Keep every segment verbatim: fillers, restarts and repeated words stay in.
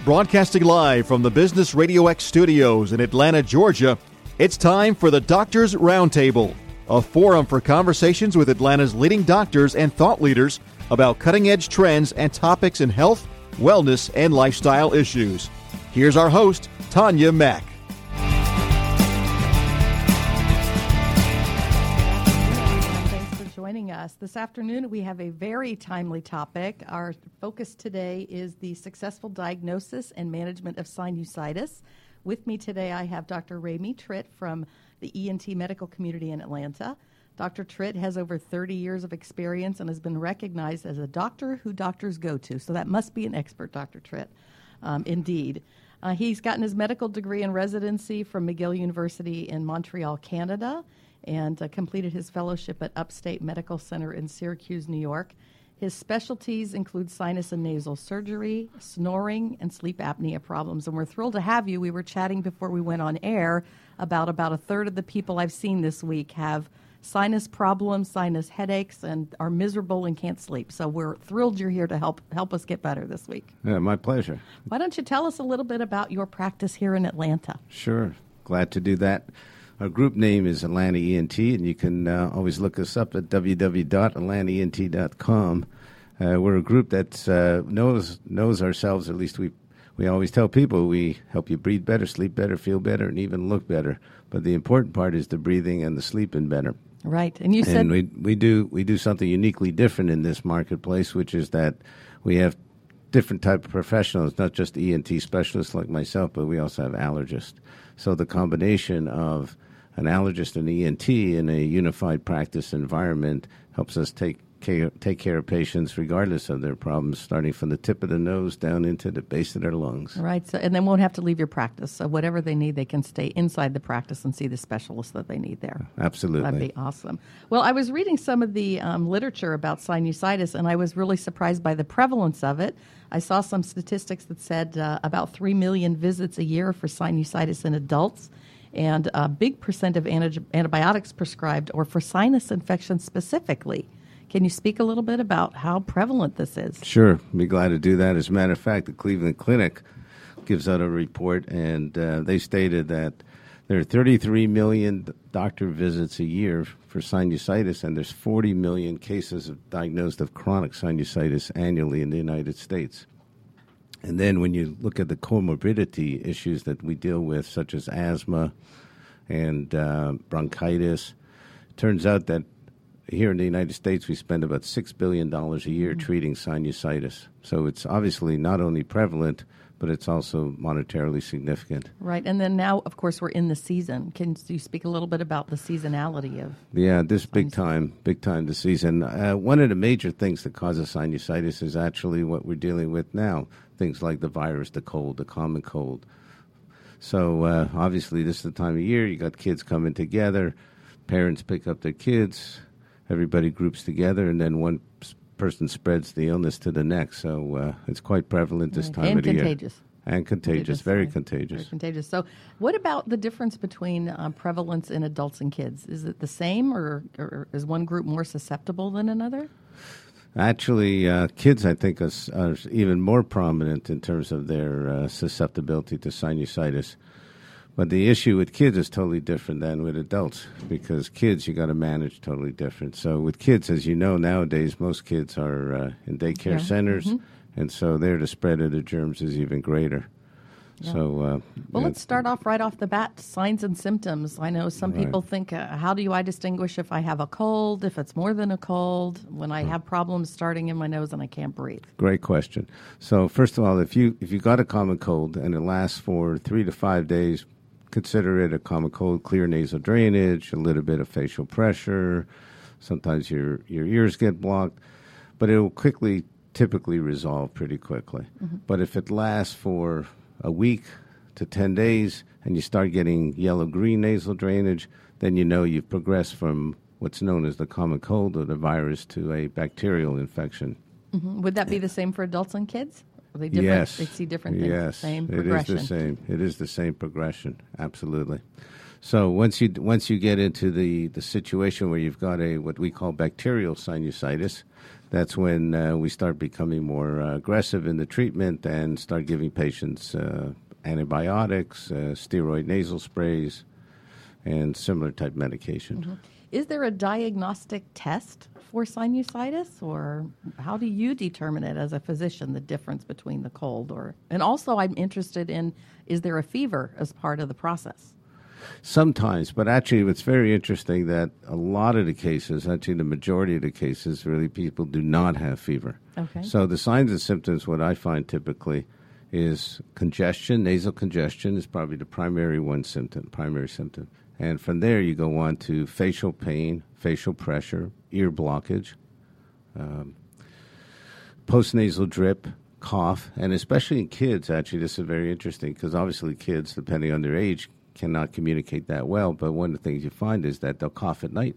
Broadcasting live from the Business Radio X studios in Atlanta, Georgia, it's time for the Doctors Roundtable, a forum for conversations with Atlanta's leading doctors and thought leaders about cutting-edge trends and topics in health, wellness, and lifestyle issues. Here's our host, Tanya Mack. Thanks for joining us. This afternoon, we have a very timely topic. Our focus today is the successful diagnosis and management of sinusitis. With me today, I have Doctor Rami Tritt from the E N T medical community in Atlanta. Doctor Tritt has over thirty years of experience and has been recognized as a doctor who doctors go to. So that must be an expert, Doctor Tritt, um, indeed. Uh, he's gotten his medical degree and residency from McGill University in Montreal, Canada, and uh, completed his fellowship at Upstate Medical Center in Syracuse, New York. His specialties include sinus and nasal surgery, snoring, and sleep apnea problems. And we're thrilled to have you. We were chatting before we went on air about about a third of the people I've seen this week have sinus problems, sinus headaches, and are miserable and can't sleep. So we're thrilled you're here to help help us get better this week. Yeah, my pleasure. Why don't you tell us a little bit about your practice here in Atlanta? Sure. Glad to do that. Our group name is Atlanta E N T, and you can uh, always look us up at w w w dot atlanta e n t dot com. Uh, we're a group that uh, knows knows ourselves, at least we we always tell people we help you breathe better, sleep better, feel better, and even look better. But the important part is the breathing and the sleeping better. Right. And you said... And we, we, do, we do something uniquely different in this marketplace, which is that we have different type of professionals, not just E N T specialists like myself, but we also have allergists. So the combination of an allergist and E N T in a unified practice environment helps us take care, take care of patients regardless of their problems, starting from the tip of the nose down into the base of their lungs. Right, so, and they won't have to leave your practice. So whatever they need, they can stay inside the practice and see the specialist that they need there. Absolutely. That'd be awesome. Well, I was reading some of the um, literature about sinusitis, and I was really surprised by the prevalence of it. I saw some statistics that said uh, about three million visits a year for sinusitis in adults, and a big percent of anti- antibiotics prescribed or for sinus infections specifically. Can you speak a little bit about how prevalent this is? Sure. Be glad to do that. As a matter of fact, the Cleveland Clinic gives out a report, and uh, they stated that there are thirty-three million doctor visits a year for sinusitis, and there's forty million cases of diagnosed of chronic sinusitis annually in the United States. And then when you look at the comorbidity issues that we deal with, such as asthma and uh, bronchitis, it turns out that here in the United States, we spend about six billion dollars a year mm-hmm. treating sinusitis. So it's obviously not only prevalent, but it's also monetarily significant. Right. And then now, of course, we're in the season. Can you speak a little bit about the seasonality of Yeah, this big time, big time the season. Uh, one of the major things that causes sinusitis is actually what we're dealing with now, things like the virus, the cold, the common cold. So uh, obviously this is the time of year. You got kids coming together. Parents pick up their kids. Everybody groups together, and then one person spreads the illness to the next. So uh, it's quite prevalent this right. time and of the year. Contagious. And contagious. Very right. contagious. Very contagious. So what about the difference between uh, prevalence in adults and kids? Is it the same, or, or is one group more susceptible than another? Actually, uh, kids, I think, are, are even more prominent in terms of their uh, susceptibility to sinusitis. But the issue with kids is totally different than with adults, because kids you got to manage totally different. So with kids, as you know, nowadays most kids are uh, in daycare yeah. centers, mm-hmm. and so there the spread of the germs is even greater. Yeah. So, uh, well, let's start off right off the bat, signs and symptoms. I know some right. people think, uh, how do I distinguish if I have a cold, if it's more than a cold, when I have problems starting in my nose and I can't breathe? Great question. So first of all, if you if you got a common cold and it lasts for three to five days, consider it a common cold, clear nasal drainage, a little bit of facial pressure. Sometimes your, your ears get blocked, but it will quickly, typically resolve pretty quickly. Mm-hmm. But if it lasts for a week to ten days and you start getting yellow-green nasal drainage, then you know you've progressed from what's known as the common cold or the virus to a bacterial infection. Mm-hmm. Would that be the same for adults and kids? Are they different? Yes. They see different things. Yes. Same it progression. is the same. It is the same progression. Absolutely. So once you once you get into the, the situation where you've got a what we call bacterial sinusitis, that's when uh, we start becoming more uh, aggressive in the treatment and start giving patients uh, antibiotics, uh, steroid nasal sprays, and similar type medication. Mm-hmm. Is there a diagnostic test for sinusitis, or how do you determine it as a physician, the difference between the cold? Or and also I'm interested in, is there a fever as part of the process? Sometimes, but actually it's very interesting that a lot of the cases, actually the majority of the cases, really people do not have fever. Okay. So the signs and symptoms, what I find typically is congestion, nasal congestion is probably the primary one symptom, primary symptom. And from there, you go on to facial pain, facial pressure, ear blockage, um, postnasal drip, cough, and especially in kids, actually, this is very interesting because obviously kids, depending on their age, cannot communicate that well. But one of the things you find is that they'll cough at night.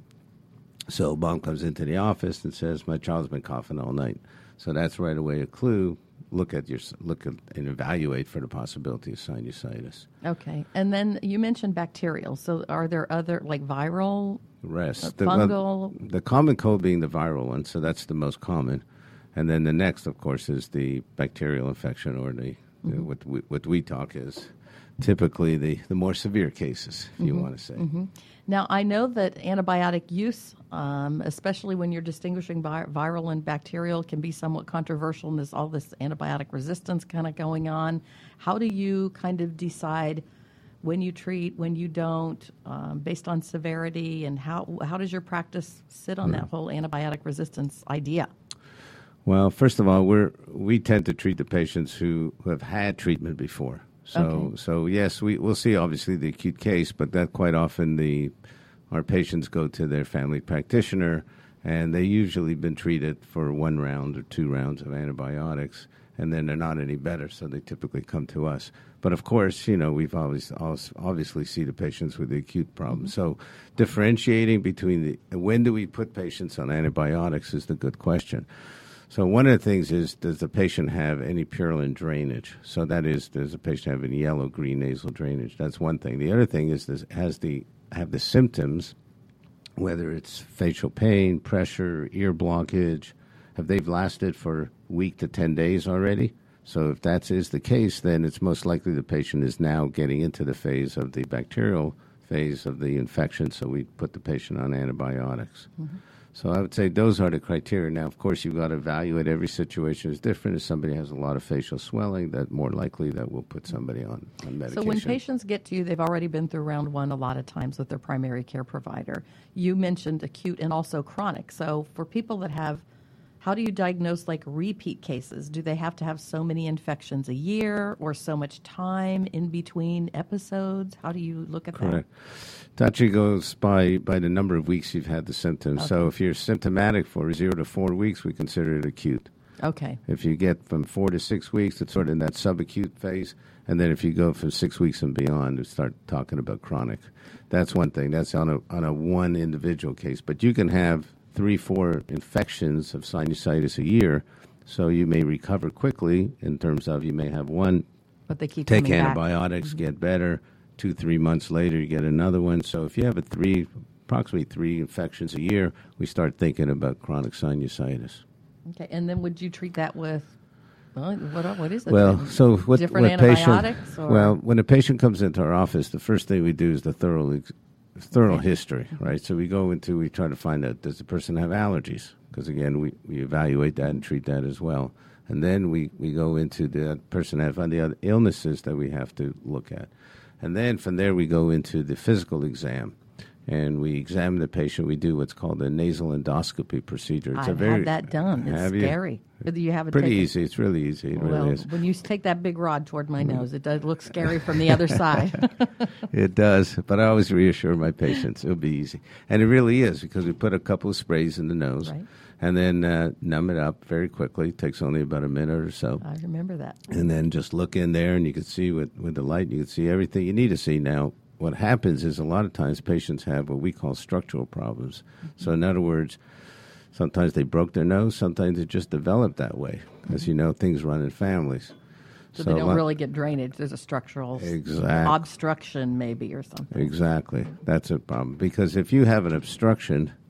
So mom comes into the office and says, my child's been coughing all night. So that's right away a clue. Look at your look at and evaluate for the possibility of sinusitis. Okay, and then you mentioned bacterial. So are there other like viral, rest, uh, the, fungal? Well, the common cold being the viral one, so that's the most common, and then the next, of course, is the bacterial infection, or the mm-hmm. uh, what we, what we talk is typically the, the more severe cases, if mm-hmm. you want to say. Mm-hmm. Now, I know that antibiotic use, um, especially when you're distinguishing vi- viral and bacterial, can be somewhat controversial, and there's all this antibiotic resistance kind of going on. How do you kind of decide when you treat, when you don't, um, based on severity, and how how does your practice sit on mm-hmm. that whole antibiotic resistance idea? Well, first of all, we're we tend to treat the patients who, who have had treatment before. So, okay. so yes, we will see obviously the acute case, but that quite often the our patients go to their family practitioner, and they usually been treated for one round or two rounds of antibiotics, and then they're not any better, so they typically come to us. But of course, you know, we've always obviously see the patients with the acute problem. Mm-hmm. So, differentiating between the when do we put patients on antibiotics is the good question. So one of the things is, does the patient have any purulent drainage? So that is, does the patient have any yellow-green nasal drainage? That's one thing. The other thing is, does has the have the symptoms, whether it's facial pain, pressure, ear blockage, have they lasted for a week to ten days already? So if that is the case, then it's most likely the patient is now getting into the phase of the bacterial phase of the infection, so we put the patient on antibiotics. Mm-hmm. So I would say those are the criteria. Now, of course, you've got to evaluate. Every situation is different. If somebody has a lot of facial swelling, that more likely that we'll put somebody on, on medication. So when patients get to you, they've already been through round one a lot of times with their primary care provider. You mentioned acute and also chronic. So for people that have, how do you diagnose like repeat cases? Do they have to have so many infections a year or so much time in between episodes? How do you look at Correct. that? It actually goes by, by the number of weeks you've had the symptoms. Okay. So if you're symptomatic for zero to four weeks, we consider it acute. Okay. If you get from four to six weeks, it's sort of in that subacute phase. And then if you go from six weeks and beyond, we start talking about chronic. That's one thing. That's on a on a one individual case. But you can have three, four infections of sinusitis a year, so you may recover quickly in terms of you may have one, but they keep take coming antibiotics, back. get better. Two, three months later, you get another one. So if you have a three, approximately three infections a year, we start thinking about chronic sinusitis. Okay, and then would you treat that with, well, what, what is it? Well, so what, different what antibiotics? Patient, or? Well, when a patient comes into our office, the first thing we do is the thorough thorough history, right? So we go into, we try to find out, does the person have allergies? Because, again, we, we evaluate that and treat that as well. And then we, we go into the person have the other illnesses that we have to look at. And then from there we go into the physical exam. And we examine the patient. We do what's called a nasal endoscopy procedure. It's I've a very, had that done. It's scary. You? You have it Pretty taken? easy. It's really easy. It well, really is. When you take that big rod toward my nose, it does look scary from the other side. It does, but I always reassure my patients it'll be easy. And it really is, because we put a couple of sprays in the nose, right. and then uh, numb it up very quickly. It takes only about a minute or so. I remember that. And then just look in there, and you can see with, with the light, you can see everything you need to see. Now, what happens is a lot of times patients have what we call structural problems. Mm-hmm. So in other words, sometimes they broke their nose, sometimes it just developed that way. As mm-hmm. you know, things run in families. So, so they don't lot, really get drainage. There's a structural exactly. obstruction maybe or something. Exactly. That's a problem. Because if you have an obstruction,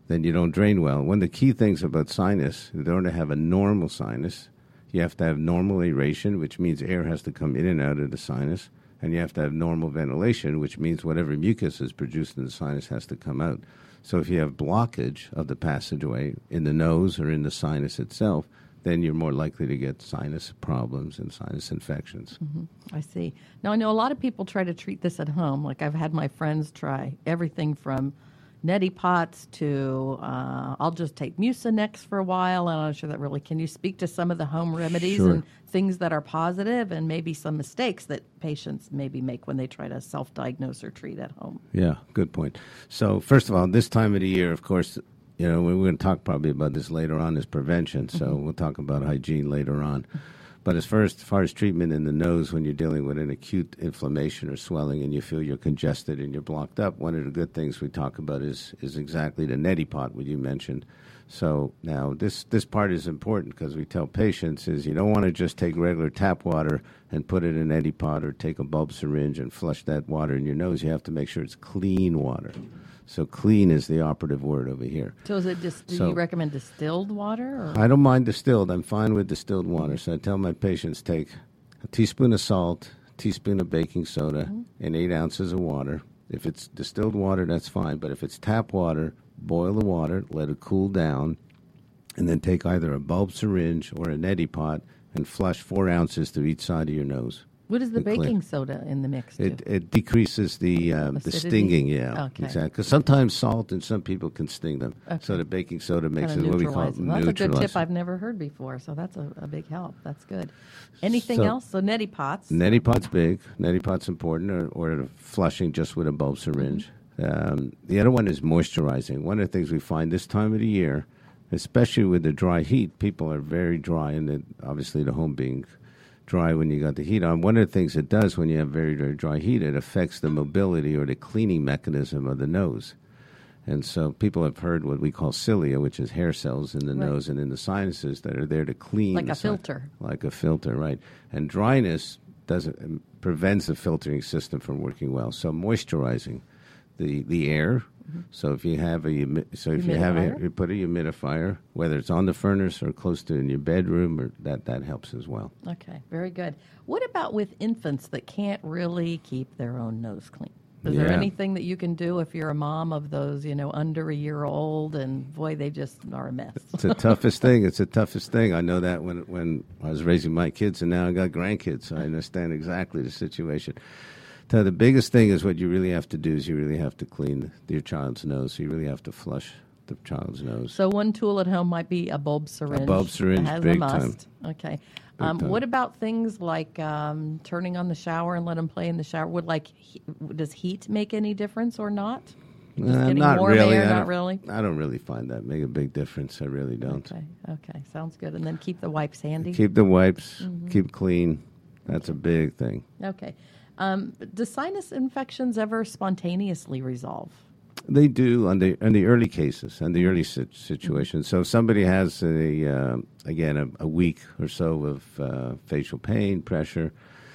then you don't drain well. One of the key things about sinus, in order to have a normal sinus, you have to have normal aeration, which means air has to come in and out of the sinus, and you have to have normal ventilation, which means whatever mucus is produced in the sinus has to come out. So if you have blockage of the passageway in the nose or in the sinus itself, then you're more likely to get sinus problems and sinus infections. Mm-hmm. I see. Now, I know a lot of people try to treat this at home. Like I've had my friends try everything from neti pots to uh, I'll just take Mucinex for a while. I'm not sure that really. Can you speak to some of the home remedies Sure. and things that are positive and maybe some mistakes that patients maybe make when they try to self-diagnose or treat at home? Yeah, good point. So first of all, this time of the year, of course, you know, we're going to talk probably about this later on as prevention, so mm-hmm. we'll talk about hygiene later on. But as far as, as far as treatment in the nose, when you're dealing with an acute inflammation or swelling and you feel you're congested and you're blocked up, one of the good things we talk about is is exactly the neti pot, what you mentioned. So now this, this part is important because we tell patients is you don't want to just take regular tap water and put it in an neti pot or take a bulb syringe and flush that water in your nose. You have to make sure it's clean water. So clean is the operative word over here. So is it just, do so, you recommend distilled water? Or? I don't mind distilled. I'm fine with distilled water. So I tell my patients take a teaspoon of salt, a teaspoon of baking soda, mm-hmm. and eight ounces of water. If it's distilled water, that's fine. But if it's tap water, boil the water, let it cool down, and then take either a bulb syringe or a neti pot and flush four ounces to each side of your nose. What does the baking clear. soda in the mix do? It, it decreases the um, the stinging, yeah, okay. exactly. Because sometimes salt and some people can sting them. Okay. So the baking soda makes Kinda it what we call them. That's a good tip I've never heard before, so that's a, a big help. That's good. Anything so, else? So neti pots. Neti pot's big. Neti pot's important, or, or flushing just with a bulb syringe. Mm-hmm. Um, the other one is moisturizing. One of the things we find this time of the year, especially with the dry heat, people are very dry, and it, obviously the home being dry when you got the heat on. One of the things it does when you have very, very dry heat, it affects the mobility or the cleaning mechanism of the nose. And so people have heard what we call cilia, which is hair cells in the right. nose and in the sinuses that are there to clean. Like a si- filter. Like a filter, right. And dryness doesn't prevents the filtering system from working well. So moisturizing the, the air. Mm-hmm. So if you have a so if you have a, you put a humidifier, whether it's on the furnace or close to in your bedroom, or that that helps as well. Okay, very good. What about with infants that can't really keep their own nose clean? Is yeah. there anything that you can do if you're a mom of those, you know, under a year old, and boy, they just are a mess? It's the toughest thing. It's the toughest thing. I know that when when I was raising my kids, and now I got grandkids, so I understand exactly the situation. So the biggest thing is what you really have to do is you really have to clean the, your child's nose. So you really have to flush the child's nose. So one tool at home might be a bulb syringe. A bulb syringe, has big a must. time. Okay. Um, what about things like um, turning on the shower and let them play in the shower? Would like he, does heat make any difference or not? Just uh, getting not warm really. air, I not don't, really. I don't really find that make a big difference. I really don't. Okay. Okay. Sounds good. And then keep the wipes handy. Keep the wipes. Mm-hmm. Keep clean. That's okay. a big thing. Okay. Um, do sinus infections ever spontaneously resolve? They do on the on the early cases and the early sit- situations. So if somebody has a uh, again a, a week or so of uh, facial pain, pressure,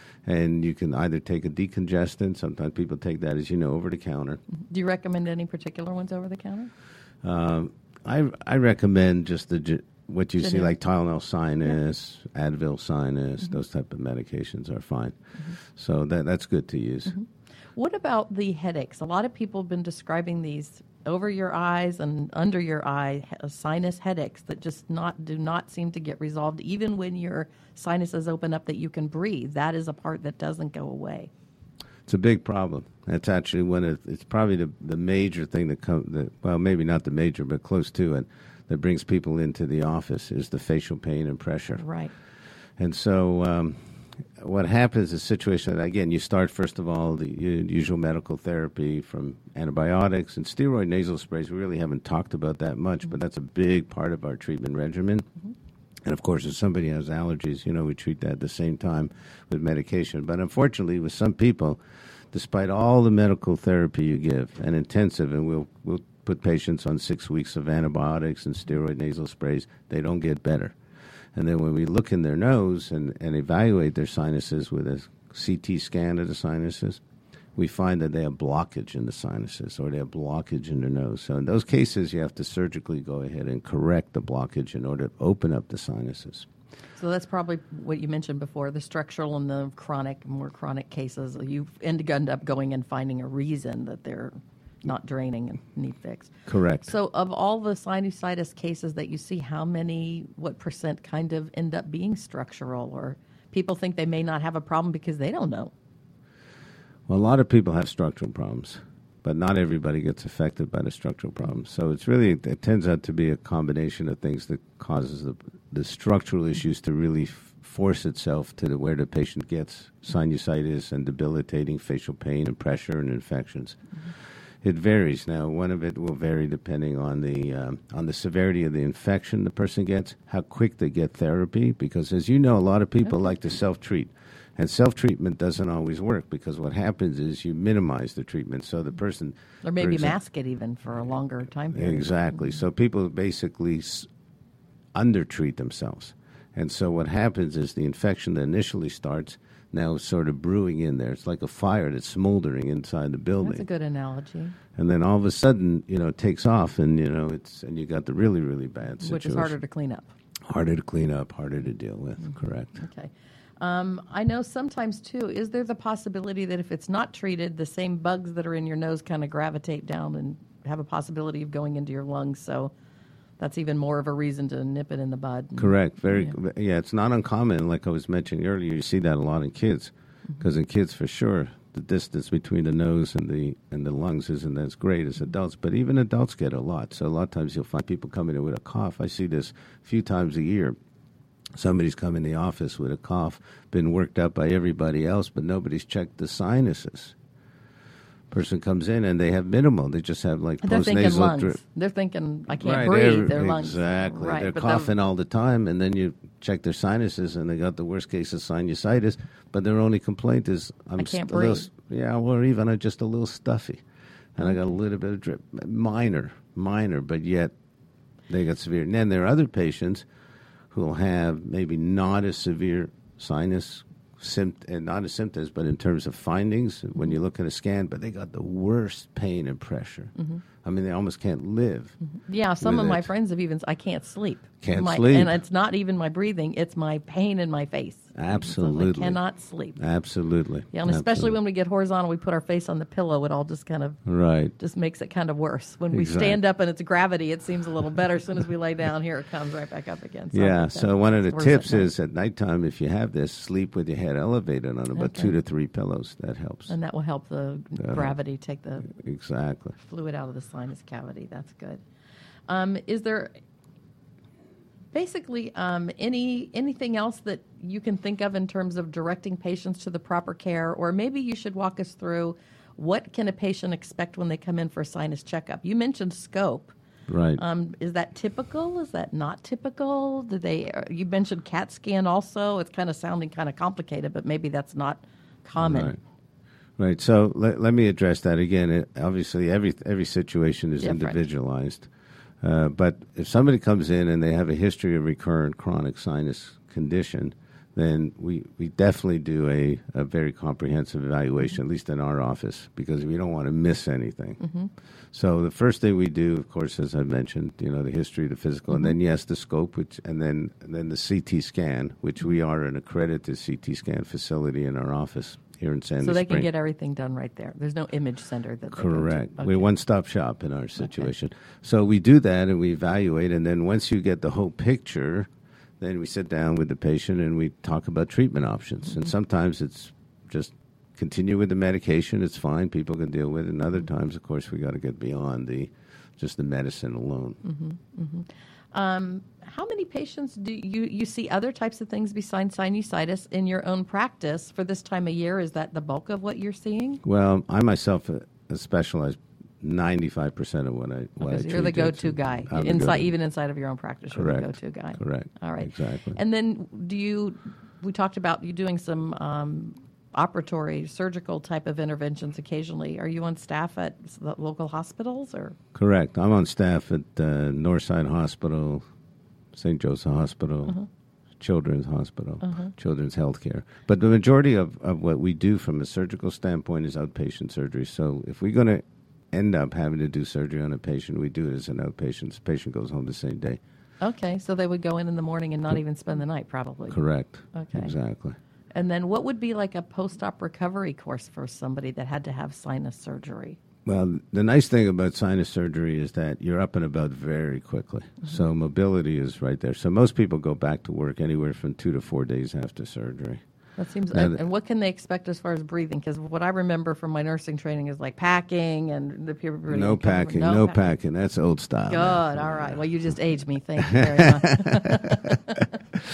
and you can either take a decongestant. Sometimes people take that, as you know, over the counter. Do you recommend any particular ones over the counter? Um, I I recommend just the what you Generic. see like Tylenol sinus, yeah. Advil sinus, mm-hmm. those type of medications are fine. Mm-hmm. So that that's good to use. Mm-hmm. What about the headaches? A lot of people have been describing these over your eyes and under your eye sinus headaches that just not do not seem to get resolved, even when your sinuses open up that you can breathe. That is a part that doesn't go away. It's a big problem. That's actually one of it's probably the the major thing that comes. Well, maybe not the major, but close to it. That brings people into the office is the facial pain and pressure. Right. And so um, what happens is a situation that, again, you start, first of all, the usual medical therapy from antibiotics and steroid nasal sprays. We really haven't talked about that much, mm-hmm. but that's a big part of our treatment regimen. Mm-hmm. And, of course, if somebody has allergies, you know, we treat that at the same time with medication. But unfortunately, with some people, despite all the medical therapy you give and intensive, and we'll we'll put patients on six weeks of antibiotics and steroid nasal sprays, they don't get better. And then when we look in their nose and, and evaluate their sinuses with a C T scan of the sinuses, we find that they have blockage in the sinuses or they have blockage in their nose. So in those cases, you have to surgically go ahead and correct the blockage in order to open up the sinuses. So that's probably what you mentioned before, the structural and the chronic, more chronic cases. You end up going and finding a reason that they're not draining and need fixed. Correct. So of all the sinusitis cases that you see, how many, what percent kind of end up being structural, or people think they may not have a problem because they don't know? Well, a lot of people have structural problems, but not everybody gets affected by the structural problems. So it's really, it tends out to be a combination of things that causes the, the structural issues to really f- force itself to the, where the patient gets sinusitis and debilitating facial pain and pressure and infections. Mm-hmm. It varies. Now, one of it will vary depending on the um, on the severity of the infection the person gets, how quick they get therapy, because as you know, a lot of people okay. like to self-treat. And self-treatment doesn't always work because what happens is you minimize the treatment. So the person... Or maybe exa- mask it even for a longer time period. Exactly. Mm-hmm. So people basically s- undertreat themselves. And so what happens is the infection that initially starts now sort of brewing in there. It's like a fire that's smoldering inside the building. That's a good analogy. And then all of a sudden, you know, it takes off and, you know, it's and you got the really, really bad situation. Which is harder to clean up. Harder to clean up, harder to deal with, mm-hmm. correct. Okay. Um, I know sometimes, too, is there the possibility that if it's not treated, the same bugs that are in your nose kind of gravitate down and have a possibility of going into your lungs? So that's even more of a reason to nip it in the bud. Correct. Very. Yeah, yeah it's not uncommon. Like I was mentioning earlier, you see that a lot in kids. Because mm-hmm. in kids, for sure, the distance between the nose and the and the lungs isn't as great as adults. But even adults get a lot. So a lot of times you'll find people coming in with a cough. I see this a few times a year. Somebody's come in the office with a cough, been worked up by everybody else, but nobody's checked the sinuses. Person comes in and they have minimal. They just have like They're thinking post-nasal lungs. drip. They're thinking, I can't right, breathe. Their lungs. Exactly. Right, they're but coughing all the time, and then you check their sinuses, and they got the worst case of sinusitis, but their only complaint is, I'm I can't st- a little, breathe. yeah, or even I'm just a little stuffy, and I got a little bit of drip. Minor, minor, but yet they got severe. And then there are other patients who will have maybe not as severe sinus Sympt- and not as symptoms, but in terms of findings, when you look at a scan, but they got the worst pain and pressure. Mm-hmm. I mean, they almost can't live. Mm-hmm. Yeah, some of my it. friends have even, I can't sleep. Can't my, sleep. And it's not even my breathing, it's my pain in my face. Absolutely. So I cannot sleep. Absolutely. Yeah, and especially Absolutely. when we get horizontal, we put our face on the pillow, it all just kind of right. just makes it kind of worse. When we Exactly. stand up and it's gravity, it seems a little better. As soon as we lay down, here it comes right back up again. So yeah, so one of the worse tips at night. is at nighttime, if you have this, sleep with your head elevated on about Okay. two to three pillows. That helps. And that will help the That'll- gravity take the Exactly. fluid out of the sinus cavity. That's good. Um, is there basically um, any anything else that you can think of in terms of directing patients to the proper care? Or maybe you should walk us through what can a patient expect when they come in for a sinus checkup? You mentioned scope. Right. Um, is that typical? Is that not typical? Do they? uh, You mentioned CAT scan also. It's kind of sounding kind of complicated, but maybe that's not common. Right. Right. So let, let me address that again. It, obviously, every every situation is Different. individualized. Uh, but if somebody comes in and they have a history of recurrent chronic sinus condition, then we, we definitely do a, a very comprehensive evaluation, mm-hmm. at least in our office, because we don't want to miss anything. Mm-hmm. So the first thing we do, of course, as I mentioned, you know, the history, the physical, mm-hmm. and then, yes, the scope, which, and then and then the C T scan, which we are an accredited C T scan facility in our office here in Sandy So they Spring. can get everything done right there. There's no image center that they go to. Correct. Okay. We're one-stop shop in our situation. Okay. So we do that and we evaluate, and then once you get the whole picture, then we sit down with the patient and we talk about treatment options. Mm-hmm. And sometimes it's just continue with the medication. It's fine. People can deal with it. And other times, of course, we got to get beyond the just the medicine alone. Mm-hmm. Mm-hmm. Um, how many patients do you, you see other types of things besides sinusitis in your own practice for this time of year? Is that the bulk of what you're seeing? Well, I myself uh, specialize ninety-five percent of what I what Okay, I so treat. you're the go-to It's- guy. I'm the Inside, go-to. even inside of your own practice, you're Correct. the go-to guy. Correct. All right. Exactly. And then do you, we talked about you doing some um, operatory, surgical type of interventions occasionally. Are you on staff at s- the local hospitals or? Correct. I'm on staff at uh, Northside Hospital, Saint Joseph Hospital, Uh-huh. Children's Hospital, Uh-huh. Children's Healthcare. But the majority of, of what we do from a surgical standpoint is outpatient surgery. So if we're going to end up having to do surgery on a patient, we do it as an outpatient. The patient goes home the same day. Okay, so they would go in in the morning and not even spend the night, probably. Correct. Okay. Exactly. And then what would be like a post-op recovery course for somebody that had to have sinus surgery? Well, the nice thing about sinus surgery is that you're up and about very quickly. Mm-hmm. So mobility is right there. So most people go back to work anywhere from two to four days after surgery. That seems. Now And, the- and what can they expect as far as breathing? Because what I remember from my nursing training is like packing and the people. No packing, no, packing. That's old style. Good. man. All right. Well, you just aged me. Thank you very much.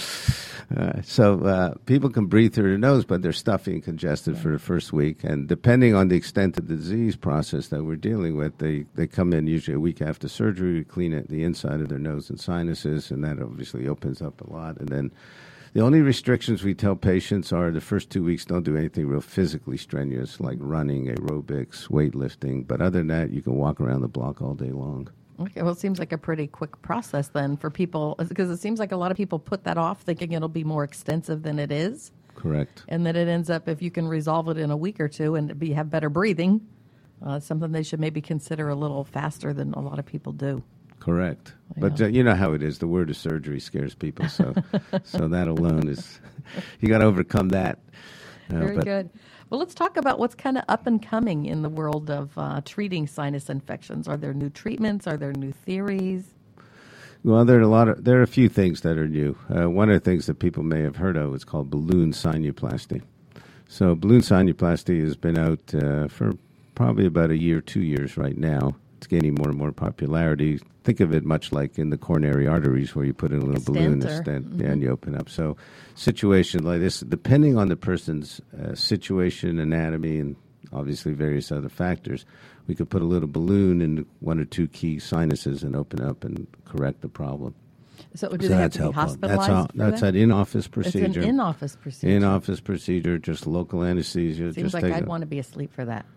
Uh, so uh, people can breathe through their nose, but they're stuffy and congested for the first week. And depending on the extent of the disease process that we're dealing with, they, they come in usually a week after surgery. We clean it, the inside of their nose and sinuses, and that obviously opens up a lot. And then the only restrictions we tell patients are the first two weeks don't do anything real physically strenuous, like running, aerobics, weightlifting. But other than that, you can walk around the block all day long. Okay, well, it seems like a pretty quick process then for people, because it seems like a lot of people put that off thinking it'll be more extensive than it is. Correct. And that it ends up, if you can resolve it in a week or two and be, have better breathing, uh, it's something they should maybe consider a little faster than a lot of people do. Correct. Yeah. But uh, you know how it is. The word of surgery scares people. So so that alone is, you got to overcome that. Uh, Very but good. Well, let's talk about what's kind of up and coming in the world of uh, treating sinus infections. Are there new treatments? Are there new theories? Well, there are a lot of there are a few things that are new. Uh, one of the things that people may have heard of is called balloon sinuplasty. So balloon sinuplasty has been out uh, for probably about a year, two years right now. It's gaining more and more popularity. Think of it much like in the coronary arteries where you put in a little balloon Stentor. and, stent, Mm-hmm. yeah, and you open up. So situation like this, depending on the person's uh, situation, anatomy, and obviously various other factors, we could put a little balloon in one or two key sinuses and open up and correct the problem. So do So they have that's to be helpful. hospitalized That's, all, for that's that? an in-office It's procedure. an in-office procedure. In-office procedure, just local anesthesia. Seems just like take I'd a- want to be asleep for that.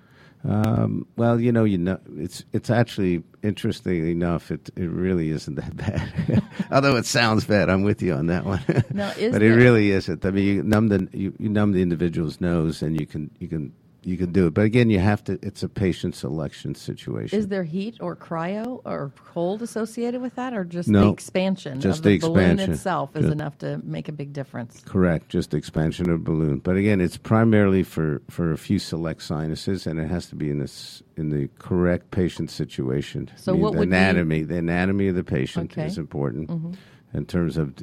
Um, well, you know, you know, it's it's actually interestingly enough, it it really isn't that bad. Although it sounds bad, I'm with you on that one. Now, is but there- it really isn't. I mean, you numb the you, you numb the individual's nose, and you can you can you can do it. But again, you have to. It's a patient selection situation. Is there heat or cryo or cold associated with that, or just No, the expansion just of the the, balloon expansion. itself is Just- enough to make a big difference? Correct, just expansion of balloon. But again, it's primarily for, for a few select sinuses, and it has to be in this in the correct patient situation. So I mean, what the would be- anatomy? The anatomy of the patient Okay. is important Mm-hmm. in terms of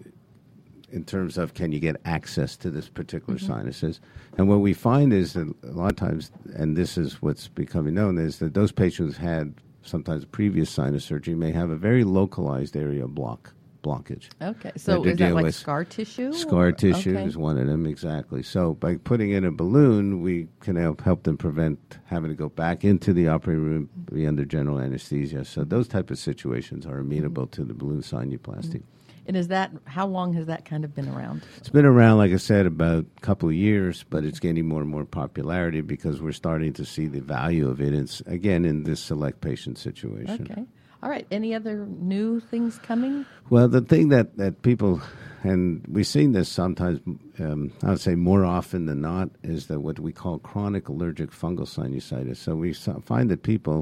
in terms of can you get access to this particular Mm-hmm. sinuses. And what we find is that a lot of times, and this is what's becoming known, is that those patients who had sometimes previous sinus surgery may have a very localized area of block blockage. Okay, so they're is that dealing like with scar tissue? Scar or- tissue okay. is one of them, exactly. So by putting in a balloon, we can help, help them prevent having to go back into the operating room, be under general anesthesia. So those type of situations are amenable to the balloon sinuplasty. And is that, how long has that kind of been around? It's been around, like I said, about a couple of years, but it's gaining more and more popularity because we're starting to see the value of it, it's, again, in this select patient situation. Okay. All right. Any other new things coming? Well, the thing that, that people, and we've seen this sometimes, um, I would say more often than not, is that what we call chronic allergic fungal sinusitis. So we so- find that people,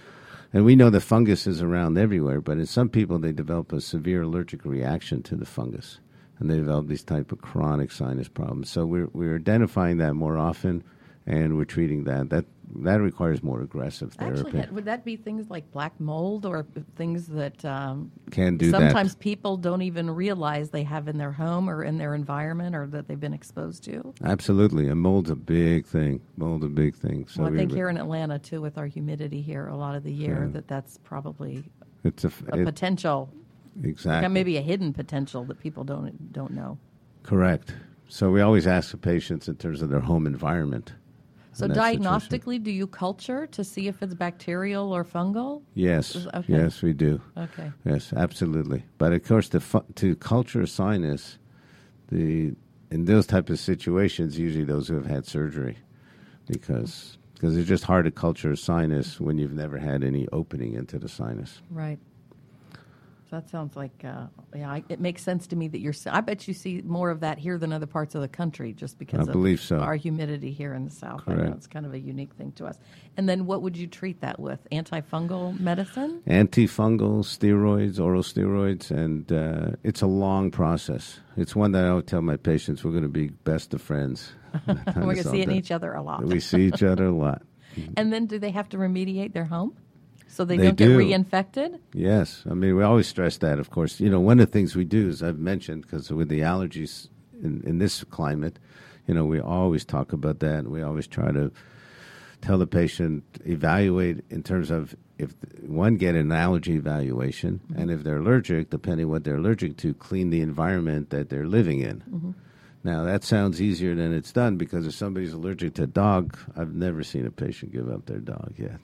and we know the fungus is around everywhere, but in some people they develop a severe allergic reaction to the fungus, and they develop these type of chronic sinus problems. So we're we're identifying that more often, and we're treating that. That that requires more aggressive therapy. Actually, would that be things like black mold or things that um, Can do that. sometimes people don't even realize they have in their home or in their environment or that they've been exposed to? Absolutely, and mold's a big thing. Mold's a big thing. So Well, I we- think here in Atlanta, too, with our humidity here a lot of the year, Yeah. that that's probably it's a, a it- potential, exactly maybe a hidden potential that people don't don't know. correct. So we always ask the patients in terms of their home environment. So in that situation. diagnostically, do you culture to see if it's bacterial or fungal? Yes, Okay. yes, we do. Okay. Yes, absolutely. But of course, to fu- to culture sinus, the in those type of situations, usually those who have had surgery, because because it's just hard to culture a sinus when you've never had any opening into the sinus. Right. that sounds like, uh, yeah, I, it makes sense to me that you're, I bet you see more of that here than other parts of the country just because I of believe so. our humidity here in the South. Correct. I know it's kind of a unique thing to us. And then what would you treat that with? Antifungal medicine? Antifungal, steroids, oral steroids, and uh, it's a long process. It's one that I would tell my patients we're going to be best of friends. We're going to see each other a lot. We see each other a lot. And then do they have to remediate their home so they, They don't do. get reinfected? Yes. I mean, we always stress that, of course. You know, one of the things we do, as I've mentioned, because with the allergies in, in this climate, you know, we always talk about that. We always try to tell the patient, evaluate in terms of if, one, get an allergy evaluation, mm-hmm. and if they're allergic, depending what they're allergic to, clean the environment that they're living in. Mm-hmm. Now, that sounds easier than it's done because if somebody's allergic to a dog, I've never seen a patient give up their dog yet.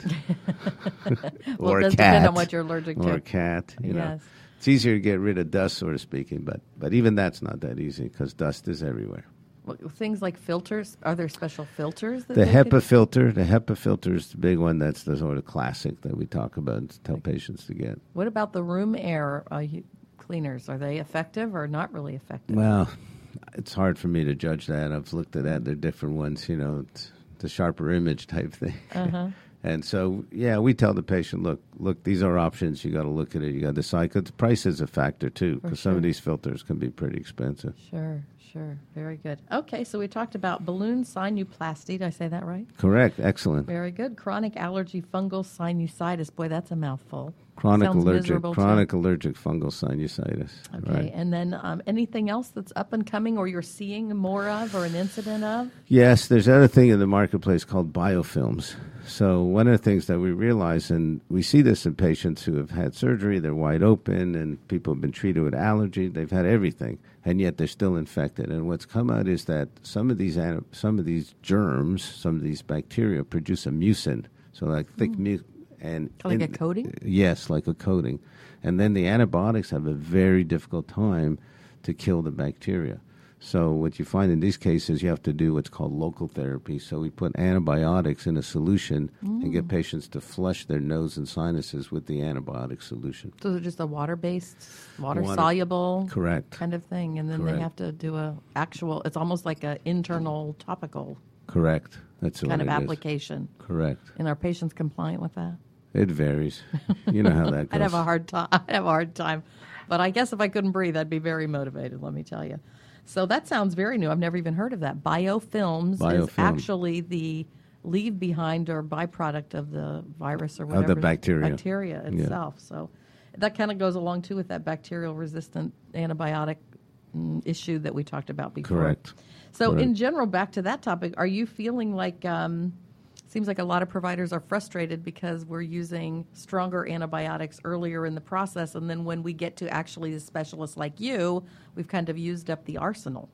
Well, or it a does cat. depend on what you're allergic or to. Or a cat. You yes. know. It's easier to get rid of dust, so to speaking, but, but even that's not that easy because dust is everywhere. Well, things like filters, are there special filters? That The they HEPA could... filter, the HEPA filter is the big one. That's the sort of classic that we talk about and tell patients to get. What about the room air uh, cleaners? Are they effective or not really effective? Well, it's hard for me to judge that. I've looked at that. They're different ones, you know, it's the sharper image type thing. Uh-huh. And so, yeah, we tell the patient, look, look, these are options. You got to look at it. You got to decide. Because price is a factor, too, because sure. some of these filters can be pretty expensive. Sure, sure. Very good. Okay, so we talked about balloon sinuplasty. Did I say that right? Correct. Excellent. Very good. Chronic allergy fungal sinusitis. Boy, that's a mouthful. Chronic Sounds allergic, chronic too. allergic fungal sinusitis. Okay, right. And then um, anything else that's up and coming or you're seeing more of or an incident of? Yes, there's another thing in the marketplace called biofilms. So one of the things that we realize, and we see this in patients who have had surgery, they're wide open, and people have been treated with allergy, they've had everything, and yet they're still infected. And what's come out is that some of these some of these germs, some of these bacteria produce a mucin, so like thick mm. mucin. And like in, a coating? Yes, like a coating. And then the antibiotics have a very difficult time to kill the bacteria. So what you find in these cases, you have to do what's called local therapy. So we put antibiotics in a solution mm. and get patients to flush their nose and sinuses with the antibiotic solution. So it's just a water-based, water-soluble water. Correct. kind of thing. And then Correct. they have to do a actual, it's almost like an internal topical Correct. That's kind what of it application. Is. Correct. And are patients compliant with that? It varies. You know how that goes. I'd have a hard time. I'd have a hard time. But I guess if I couldn't breathe, I'd be very motivated, let me tell you. So that sounds very new. I've never even heard of that. Biofilms Biofilm. is actually the leave behind or byproduct of the virus or whatever. Of the bacteria. Bacteria itself. Yeah. So that kind of goes along, too, with that bacterial resistant antibiotic mm, issue that we talked about before. Correct. So Correct. in general, back to that topic, are you feeling like... Um, seems like a lot of providers are frustrated because we're using stronger antibiotics earlier in the process, and then when we get to actually the specialists like you, we've kind of used up the arsenal.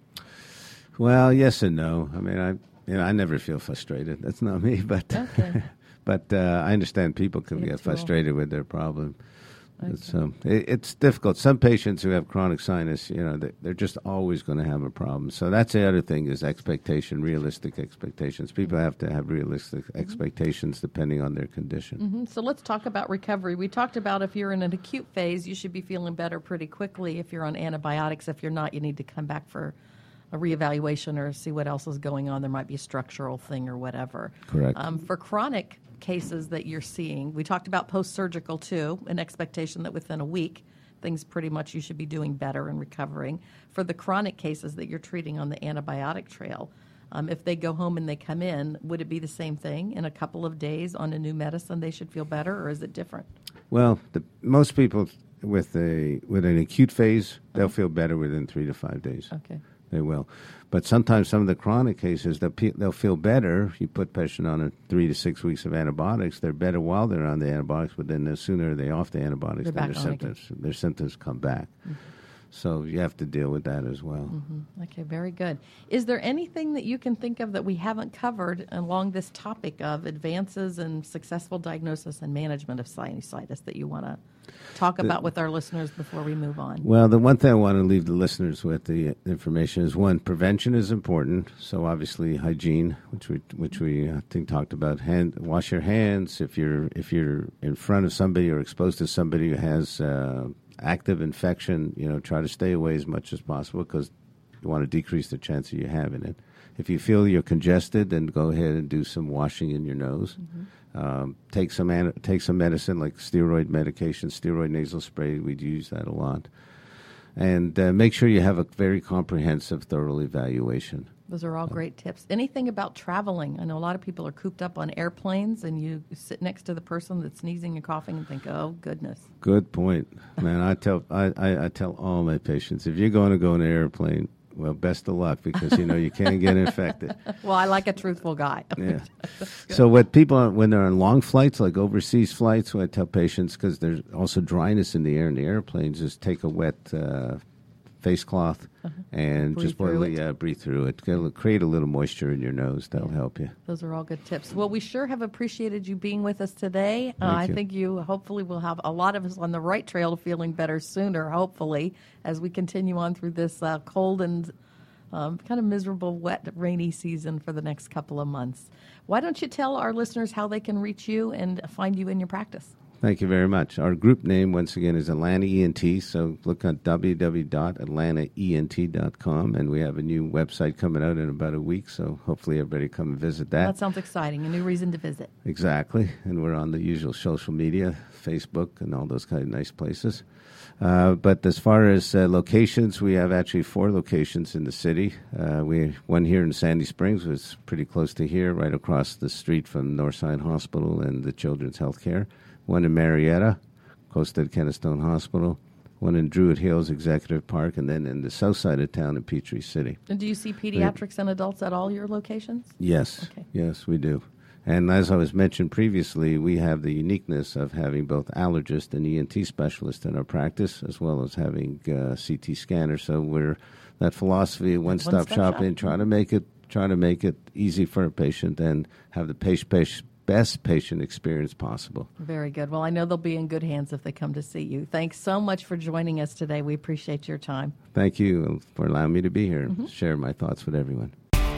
Well, yes and no. I mean, I you know I never feel frustrated. That's not me, but okay. but uh, I understand people can Yeah, get cool. frustrated with their problem. Okay. So it, it's difficult. Some patients who have chronic sinus, you know, they, they're just always going to have a problem. So that's the other thing is expectation, realistic expectations. People have to have realistic mm-hmm. expectations depending on their condition. Mm-hmm. So let's talk about recovery. We talked about if you're in an acute phase, you should be feeling better pretty quickly. If you're on antibiotics, if you're not, you need to come back for a reevaluation or see what else is going on. There might be a structural thing or whatever. Correct. Um, for chronic cases that you're seeing, we talked about post-surgical too, an expectation that within a week, things pretty much you should be doing better and recovering. For the chronic cases that you're treating on the antibiotic trail, um, if they go home and they come in, would it be the same thing? In a couple of days on a new medicine, they should feel better, or is it different? Well, the, most people with a with an acute phase, they'll uh-huh. feel better within three to five days. Okay. They will. But sometimes some of the chronic cases, they'll, pe- they'll feel better. You put patient on a three to six weeks of antibiotics, they're better while they're on the antibiotics, but then the sooner they're off the antibiotics, They're then back their on symptoms, their symptoms come back. Mm-hmm. So you have to deal with that as well. Mm-hmm. Okay, very good. Is there anything that you can think of that we haven't covered along this topic of advances in successful diagnosis and management of sinusitis that you want to talk about with our listeners before we move on? Well, the one thing I want to leave the listeners with, the information, is one, prevention is important. So obviously hygiene, which we which we I think talked about. Hand, wash your hands. If you're if you're in front of somebody or exposed to somebody who has uh, active infection, you know, try to stay away as much as possible because you want to decrease the chance of you having it. If you feel you're congested, then go ahead and do some washing in your nose. Mm-hmm. Um, take some an- take some medicine like steroid medication, steroid nasal spray. We'd use that a lot. And uh, make sure you have a very comprehensive, thorough evaluation. Those are all great tips. Anything about traveling? I know a lot of people are cooped up on airplanes, and you sit next to the person that's sneezing and coughing and think, oh, goodness. Good point. Man, I tell I, I, I tell all my patients, if you're going to go on an airplane, well, best of luck because, you know, you can't get infected. Well, I like a truthful guy. Yeah. So what people, when they're on long flights, like overseas flights, what I tell patients, because there's also dryness in the air in the airplanes, is take a wet uh, face cloth uh-huh. and breathe just boil it, yeah, breathe through it. Create a little moisture in your nose. That'll yeah. help you. Those are all good tips. Well, we sure have appreciated you being with us today. Uh, I think you hopefully will have a lot of us on the right trail to feeling better sooner, hopefully, as we continue on through this uh, cold and um, kind of miserable, wet, rainy season for the next couple of months. Why don't you tell our listeners how they can reach you and find you in your practice? Thank you very much. Our group name, once again, is Atlanta E N T, so look at w w w dot atlanta e n t dot com, and we have a new website coming out in about a week, so hopefully everybody come and visit that. That sounds exciting, a new reason to visit. Exactly, and we're on the usual social media, Facebook, and all those kind of nice places. Uh, but as far as uh, locations, we have actually four locations in the city. Uh, we one here in Sandy Springs, which is pretty close to here, right across the street from Northside Hospital and the Children's Healthcare. One in Marietta, close to the Kennestone Hospital. One in Druid Hills Executive Park, and then in the south side of town in Peachtree City. And do you see pediatrics and adults at all your locations? Yes. Okay. Yes, we do. And as I was mentioned previously, we have the uniqueness of having both allergist and E N T specialists in our practice, as well as having uh, C T scanner. So we're that philosophy of one-stop, one-stop shopping, shop. trying to make it trying to make it easy for a patient and have the patient, patient best patient experience possible. Very good. Well, I know they'll be in good hands if they come to see you. Thanks so much for joining us today. We appreciate your time. Thank you for allowing me to be here and mm-hmm. share my thoughts with everyone.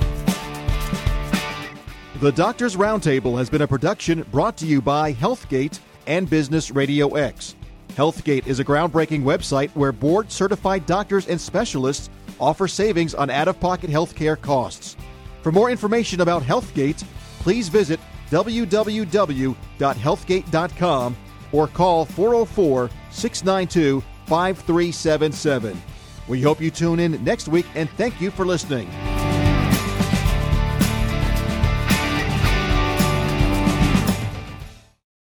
The Doctors Roundtable has been a production brought to you by Healthgate and Business Radio X. Healthgate is a groundbreaking website where board-certified doctors and specialists offer savings on out-of-pocket health care costs. For more information about Healthgate, please visit w w w dot healthgate dot com or call four oh four, six nine two, five three seven seven. We hope you tune in next week, and thank you for listening.